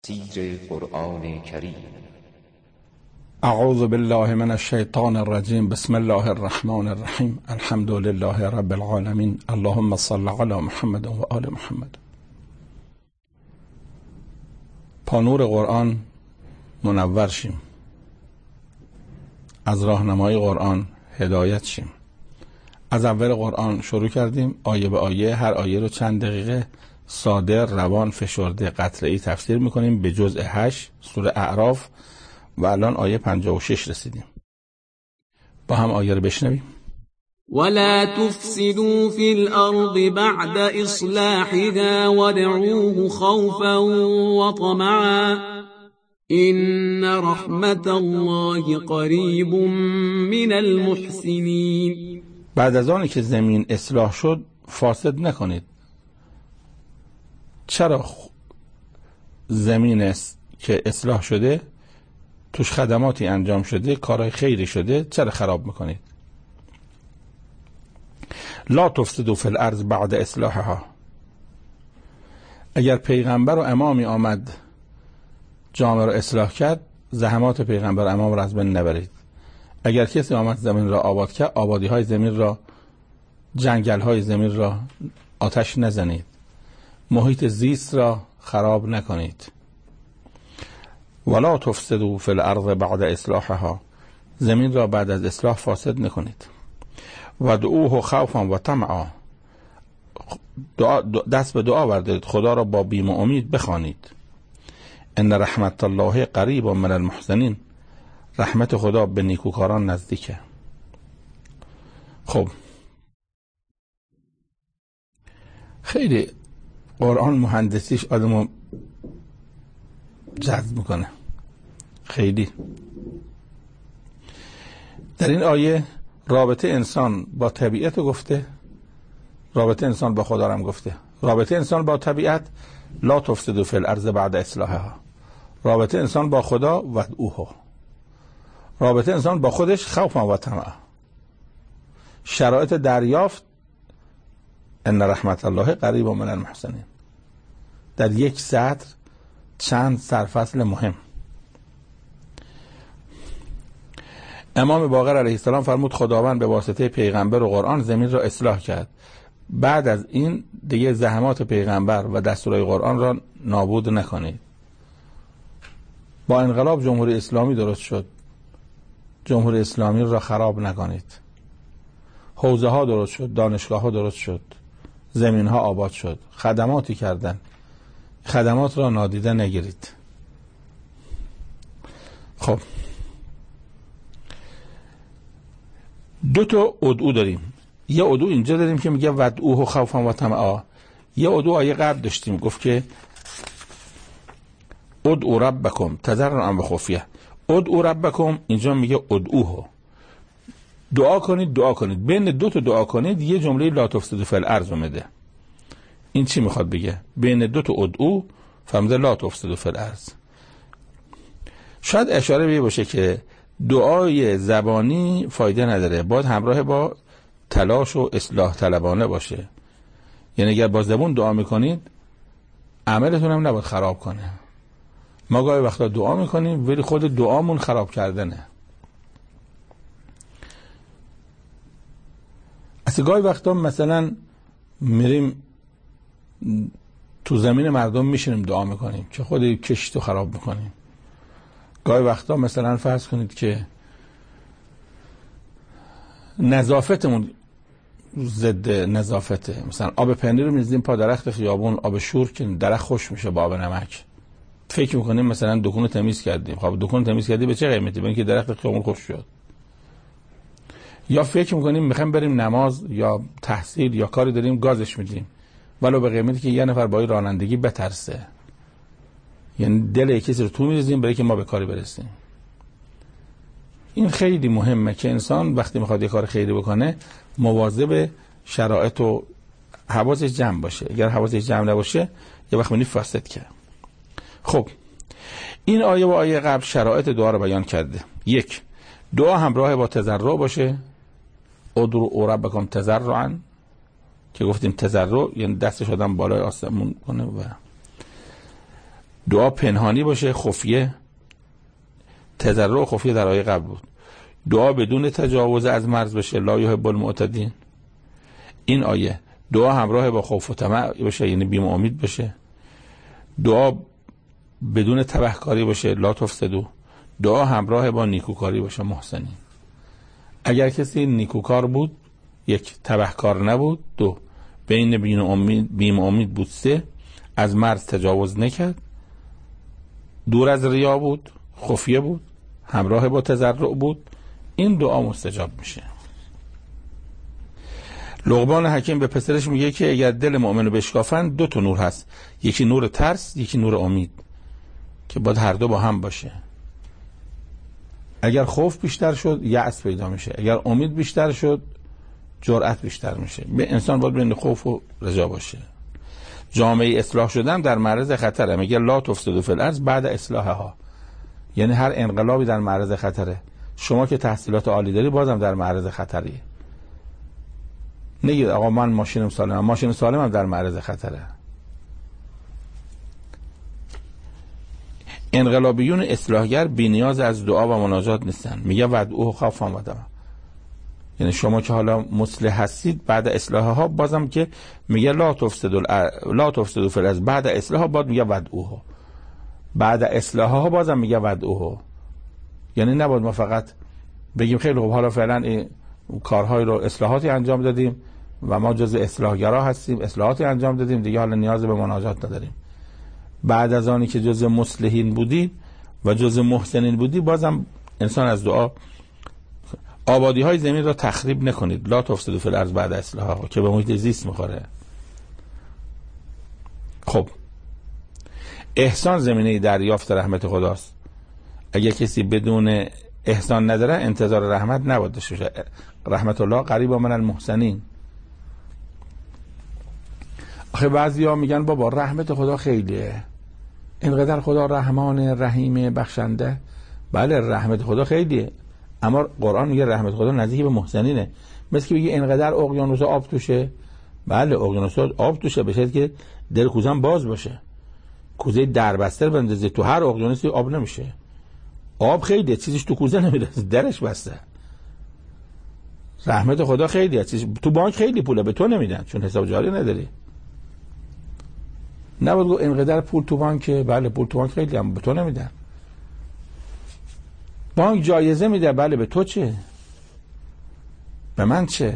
تفسیر قرآن کریم. اعوذ بالله من الشیطان الرجیم. بسم الله الرحمن الرحیم. الحمد لله رب العالمین. اللهم صل علی محمد و آل محمد. با نور قرآن منور شیم، از راهنمای قرآن هدایت شیم. از اول قرآن شروع کردیم، آیه به آیه، هر آیه رو چند دقیقه ساده، روان، فشرده، قطعه‌ای تفسیر میکنیم به جزء 8 سوره اعراف و الان آیه 56 رسیدیم. با هم آیه رو بشنویم. ولا تفسدوا في الأرض بعد إصلاحها وادعوه خوفا وطمعا إن رحمة الله قریب من المحسنین. بعد از آنی که زمین اصلاح شد فاسد نکنید. چرا زمین است که اصلاح شده، توش خدماتی انجام شده، کارهای خیری شده، چرا خراب میکنید؟ لا تفسدوا فی الارض بعد اصلاحها. اگر پیغمبر و امامی آمد جامعه را اصلاح کرد، زحمات پیغمبر و امام را از بین نبرید. اگر کسی آمد زمین را آباد کرد، آبادی های زمین را، جنگل های زمین را آتش نزنید، محیط زیست را خراب نکنید. ولا تفسدوا فی الارض بعد اصلاحها. زمین را بعد از اصلاح فاسد نکنید. وادعوه خوفا و طمعا. دست به دعا بردارید، خدا را با بیم و امید بخوانید. ان رحمت الله قریب من المحسنین. رحمت خدا به نیکوکاران نزدیکه. خب، خیلی قرآن مهندسیش آدمو جذب میکنه. خیلی در این آیه رابطه انسان با طبیعت گفته، رابطه انسان با خدا هم گفته. رابطه انسان با طبیعت لا تفسدوا فی الارض بعد اصلاحها. رابطه انسان با خدا وادعوه. رابطه انسان با خودش خوفا و طمعا. شرایط دریافت ان رحمت الله قریب من المحسنین. در یک سطر چند سرفصل مهم. امام باقر علیه السلام فرمود خداوند به واسطه پیغمبر و قرآن زمین را اصلاح کرد. بعد از این دیگه زحمات پیغمبر و دستورهای قرآن را نابود نکنید. با انقلاب جمهوری اسلامی درست شد، جمهوری اسلامی را خراب نکنید. حوزه ها درست شد، دانشگاه ها درست شد، زمین ها آباد شد، خدماتی کردن، خدمات را نادیده نگیرید. خب، دو تا ادعو داریم. یه ادعو اینجا داریم که میگه ودعوه خوفا و طمعا. یه ادعو آیه قبل داشتیم گفت که ادعو ربکم تضرعا و خفیه. ادعو ربکم اینجا میگه ادعوه، دعا کنید، دعا کنید. بین دو تا دعا کنید یه جمله لا تفسدوا فی الارض اومده. این چی میخواد بگه؟ بین دو تا ادعو فرموده لا تفسدوا فی الارض. شاید اشاره به باشه که دعای زبانی فایده نداره، باید همراه با تلاش و اصلاح طلبانه باشه. یعنی اگر با زبون دعا میکنید عملتون هم نباید خراب کنه. ما گاهی وقتا دعا میکنیم ولی خود دعامون خراب کردنه. اصلا گاهی وقتا مثلا میریم تو زمین مردم میشینیم دعا میکنیم که خود کشتو خراب میکنیم. گاهی وقتا مثلا فرض کنید که نظافتمون ضد نظافته، مثلا آب پنیر رو می‌ریزیم پا درخت خیابون، آب شور که درخت خوش میشه با آب نمک. فکر میکنیم مثلا دکون تمیز کردیم. خب دکون تمیز کردی به چه قیمتی؟ به اینکه درخت خیابون خوش شد. یا فکر میکنیم میخوایم بریم نماز یا تحصیل یا کاری داریم گازش میدیم ولو به قیمتی که یه نفر با رانندگی بترسه. یعنی دل کسی رو تو می‌ریزیم برای که ما به کاری برسیم. این خیلی مهمه که انسان وقتی میخواد یه کار خیری بکنه مواظب شرایط و حواسش جمع باشه. اگر حواسش جمع نباشه یه وقت می‌بینی فاسد کرد. خب، این آیه و آیه قبل شرایط دعا رو بیان کرده. یک، دعا همراه با تضرع باشه. ادعوا ربکم تضرعا، که گفتیم تضرع یعنی دستش آدم بالای آسمون کنه و دعا پنهانی باشه، خفیه. تضرع و خفیه در آیه قبل بود. دعا بدون تجاوز از مرز بشه، لا یحب المعتدین. این آیه دعا همراه با خوف و طمع باشه، یعنی بیم و امید باشه. دعا بدون تبهکاری باشه، لا تفسدو. دعا همراه با نیکوکاری باشه، محسنین. اگر کسی نیکوکار بود، یک، تبهکار نبود، دو، بین بیم و امید بود، سه، از مرز تجاوز نکرد، دور از ریا بود، خفیه بود، همراه با تضرع بود، این دعا مستجاب میشه. لقمان حکیم به پسرش میگه که اگر دل مؤمن رو بشکافن 2 تا نور هست، یکی نور ترس، یکی نور امید، که باید هر دو با هم باشه. اگر خوف بیشتر شد یأس پیدا میشه، اگر امید بیشتر شد جرأت بیشتر میشه. به انسان باید بین خوف و رجا باشه. جامعه اصلاح شدن در معرض خطره. میگه لا تفسدوا فی الارض بعد اصلاحها، یعنی هر انقلابی در معرض خطره. شما که تحصیلات عالی داری بازم در معرض خطری. نگید آقا من ماشینم سالمم، ماشین سالمم در معرض خطره. انقلابیون اصلاحگر بی نیاز از دعا و مناجات نیستن. میگه ودعوه خوفا و طمعا، یعنی شما که حالا مصلح هستید بعد اصلاحها، بازم که میگه لا تفسدوا فی الارض بعد اصلاحها، بعد میگه ودعوه. بعد اصلاحها بازم میگه ودعوه. یعنی نباید ما فقط بگیم خیلی خوب حالا فعلا این کارهای رو اصلاحاتی انجام دادیم و ما جز اصلاحگرا هستیم، اصلاحاتی انجام دادیم دیگه، حالا نیاز به مناجات نداریم. بعد از آنی که جز مصلحین بودی و جز محسنین بودی، بازم انسان از دعا. آبادی های زمین را تخریب نکنید، لا تفسدوا فی الارض بعد اصلاحها، که به محیط زیست میخوره. خب احسان زمینه دریافت رحمت خداست. اگه کسی بدون احسان نداره انتظار رحمت نباید داشته باشه. رحمت الله قریب من المحسنین. آخه بعضیا میگن بابا رحمت خدا خیلیه، اینقدر خدا رحمان رحیم بخشنده. بله رحمت خدا خیلیه، اما قرآن میگه رحمت خدا نزدیک به محسنینه. مثل که بگه اینقدر اقیانوس آب توشه. بله اقیانوس آب توشه، بشه که دل کوزم باز باشه. کوزه دربسته بندازی تو هر اقیانوسی آب نمیشه. آب خیلیه، چیزیش تو کوزه نمیرسه، درش بسته. رحمت خدا خیلیه، چیز تو بانک خیلی پوله به تو نمیدن چون حساب جاری نداری. نباید گفت اینقدر پول تو بانکه. بله پول تو بانک خیلی، هم به تو نمیدن. بانک جایزه میده، بله به تو چه؟ به من چه؟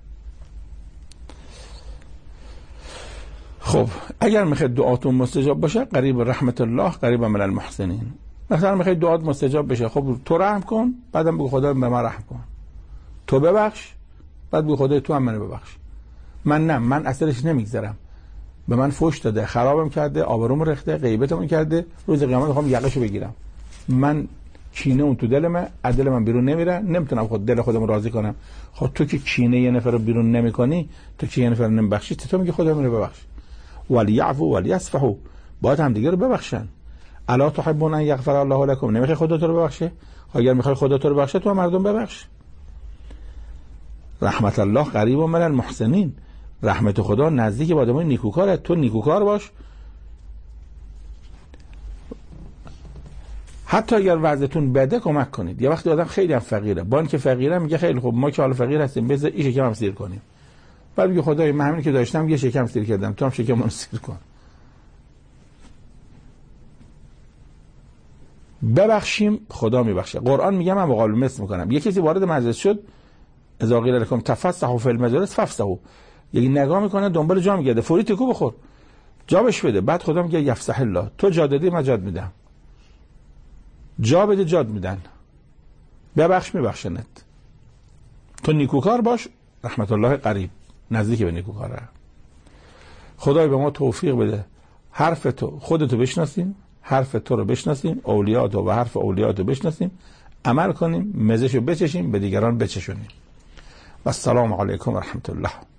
خب اگر میخواید دعاتون مستجاب باشه، قریب رحمت الله قریب من المحسنین. مثلا میخواید دعات مستجاب بشه، خب تو رحم کن، بعدم بگو خدا به من رحم کن. تو ببخش، بعد بگو خدا تو هم منو ببخش. من نه، من اثرش نمیگذرم. به من فحش داده، خرابم کرده، آبروم ریخته، غیبتم کرده، روز قیامت میخوام یقشو بگیرم. من کینه اون تو دل من، از دل من بیرون نمیره، نمیتونم خود دل خودم راضی کنم. خب تو که کینه یه نفر رو بیرون نمیکنی، تو که یه نفر نمیبخشی، تو میگی خدا منو ببخش. ولیعفو ولیصفحوا، باید هم دیگه رو ببخشن. الا تحبون ان یغفر الله لكم، نمیخوای خدا تو رو ببخشه؟ اگر میخوای خدا تو رو ببخشه، تو هم مردم ببخش. رحمت الله قریب من المحسنین، رحمت خدا نزدیک با آدمای نیکوکاره. تو نیکوکار باش. حتی اگر وضعیتون بده کمک کنید. یه وقتی آدم خیلی هم فقیره، بان که فقیره میگه خیلی خوب ما که حالا فقیر هستیم بذار این شکم هم سیر کنیم. بعد میگه خدای من همین که داشتم یه شکم سیر کردم، تو هم شکممو سیر کن. ببخشیم خدا میبخشه. قرآن میگه من مقابل مثل میکنم. یه کسی وارد مجلس شد، اذا قیل لکم تفسحوا فی المجالس فافسحوا، یکی نگاه میکنه دنبال جا میگرده، فوری تکو بخور، جا بهش بده. بعد خدا میگه یفسح الله، تو جا دادی من جات میدم. جا بده جات میدن. ببخش میبخشنت. تو نیکوکار باش، رحمت الله قریب نزدیک به نیکوکاره. خدای به ما توفیق بده حرف تو خودتو بشناسیم، حرف تو رو بشناسیم، اولیاتو و حرف اولیاتو بشناسیم، عمل کنیم، مزهشو بچشیم، به دیگران بچشونیم. و السلام علیکم و رحمت الله.